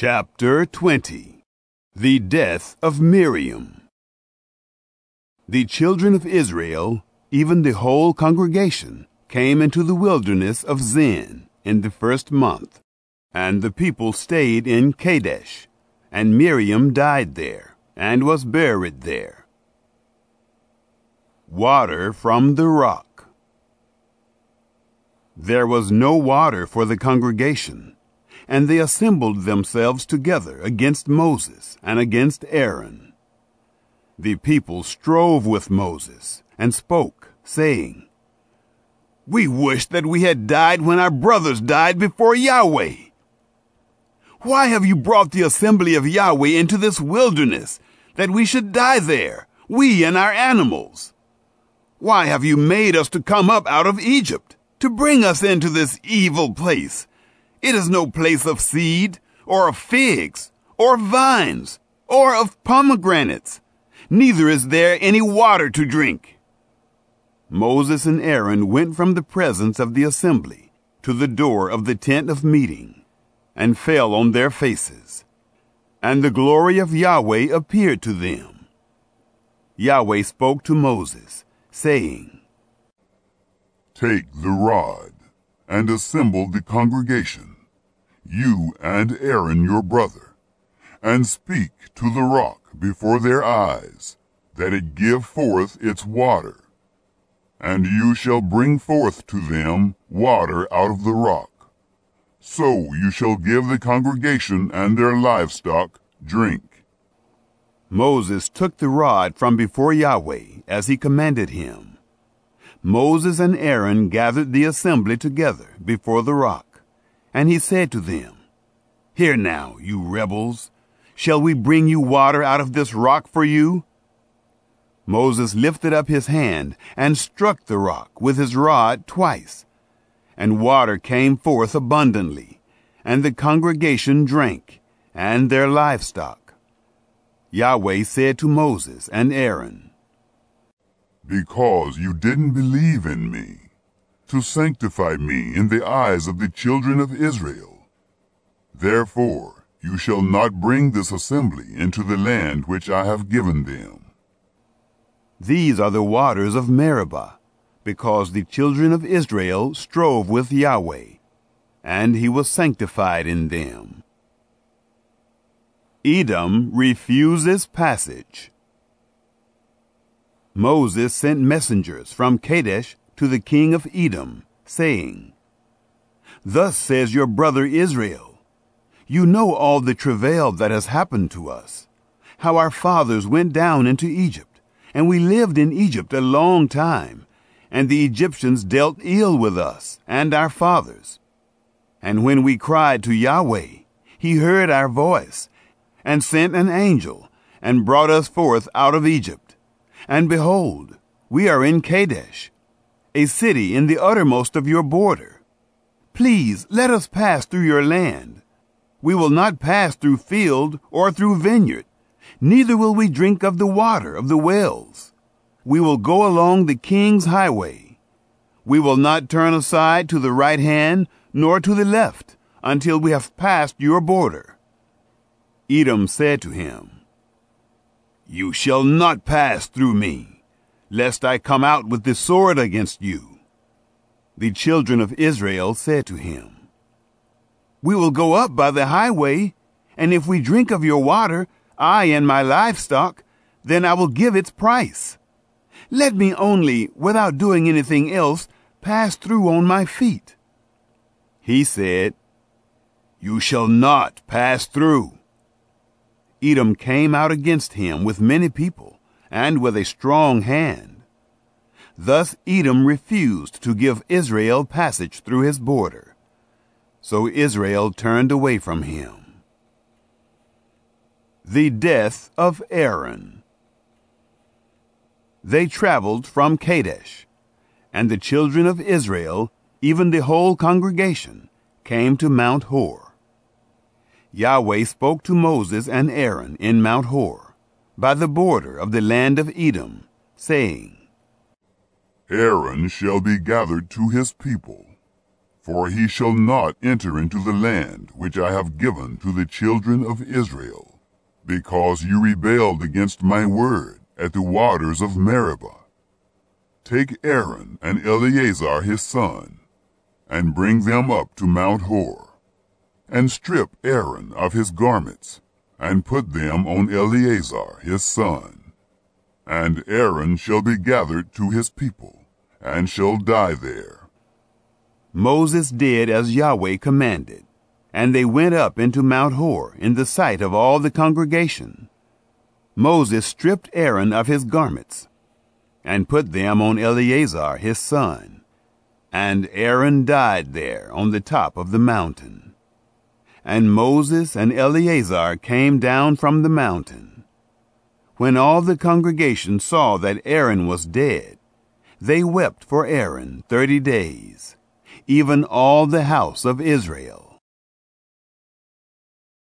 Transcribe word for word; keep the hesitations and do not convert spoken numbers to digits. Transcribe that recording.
Chapter twenty. The Death of Miriam. The children of Israel, even the whole congregation, came into the wilderness of Zin in the first month, and the people stayed in Kadesh, and Miriam died there, and was buried there. Water from the rock. There was no water for the congregation, and they assembled themselves together against Moses and against Aaron. The people strove with Moses and spoke, saying, "We wish that we had died when our brothers died before Yahweh. Why have you brought the assembly of Yahweh into this wilderness, that we should die there, we and our animals? Why have you made us to come up out of Egypt, to bring us into this evil place? It is no place of seed, or of figs, or of vines, or of pomegranates. Neither is there any water to drink." Moses and Aaron went from the presence of the assembly to the door of the tent of meeting, and fell on their faces. And the glory of Yahweh appeared to them. Yahweh spoke to Moses, saying, "Take the rod, and assemble the congregation, you and Aaron your brother, and speak to the rock before their eyes, that it give forth its water. And you shall bring forth to them water out of the rock. So you shall give the congregation and their livestock drink." Moses took the rod from before Yahweh, as he commanded him. Moses and Aaron gathered the assembly together before the rock, and he said to them, "Hear now, you rebels, shall we bring you water out of this rock for you?" Moses lifted up his hand and struck the rock with his rod twice, and water came forth abundantly, and the congregation drank, and their livestock. Yahweh said to Moses and Aaron, "Because you didn't believe in me, to sanctify me in the eyes of the children of Israel, therefore you shall not bring this assembly into the land which I have given them." These are the waters of Meribah, because the children of Israel strove with Yahweh, and he was sanctified in them. Edom refuses passage. Moses sent messengers from Kadesh to the king of Edom, saying, "Thus says your brother Israel, you know all the travail that has happened to us, how our fathers went down into Egypt, and we lived in Egypt a long time, and the Egyptians dealt ill with us and our fathers. And when we cried to Yahweh, he heard our voice, and sent an angel, and brought us forth out of Egypt. And behold, we are in Kadesh, a city in the uttermost of your border. Please let us pass through your land. We will not pass through field or through vineyard, neither will we drink of the water of the wells. We will go along the king's highway. We will not turn aside to the right hand nor to the left until we have passed your border." Edom said to him, "You shall not pass through me, lest I come out with the sword against you." The children of Israel said to him, "We will go up by the highway, and if we drink of your water, I and my livestock, then I will give its price. Let me only, without doing anything else, pass through on my feet." He said, "You shall not pass through." Edom came out against him with many people, and with a strong hand. Thus Edom refused to give Israel passage through his border. So Israel turned away from him. The death of Aaron. They traveled from Kadesh, and the children of Israel, even the whole congregation, came to Mount Hor. Yahweh spoke to Moses and Aaron in Mount Hor, by the border of the land of Edom, saying, "Aaron shall be gathered to his people, For he shall not enter into the land which I have given to the children of Israel, because you rebelled against my word at the waters of Meribah. Take Aaron and Eleazar his son, and bring them up to Mount Hor, and strip Aaron of his garments, and put them on Eleazar his son. And Aaron shall be gathered to his people, and shall die there. Moses did as Yahweh commanded, and they went up into Mount Hor in the sight of all the congregation. Moses stripped Aaron of his garments, and put them on Eleazar his son. And Aaron died there on the top of the mountain. And Moses and Eleazar came down from the mountain. When all the congregation saw that Aaron was dead, they wept for Aaron thirty days, even all the house of Israel.